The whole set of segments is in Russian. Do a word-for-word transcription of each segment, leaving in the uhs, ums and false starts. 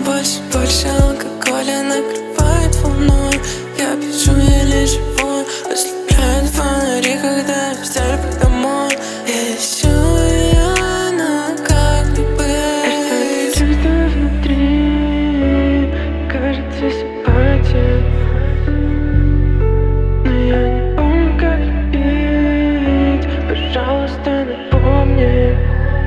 больше, больше алкоголя накрывает волной. Я пишу еле живой, ослепляют фонари, когда взяли бы домой. Я ищу ее, но как не быть? Я что-то чувствую внутри, кажется симпатия, но я не помню, как любить. Пожалуйста, напомни.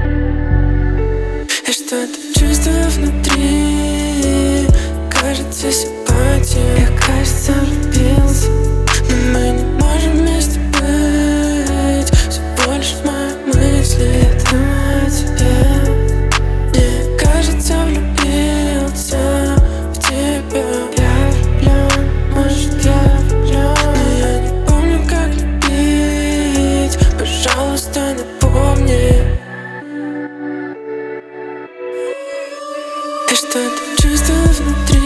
Я что-то чувствую внутри, кажется симпатия. Я, кажется, влюбился, но мы не можем вместе быть. Всего лишь мои мысли, я думаю о тебе. Мне кажется, влюбился в тебя. Я влюблен, может, я влюблен, но я не помню, как любить. Пожалуйста, напомни. Я что-то чувствую внутри.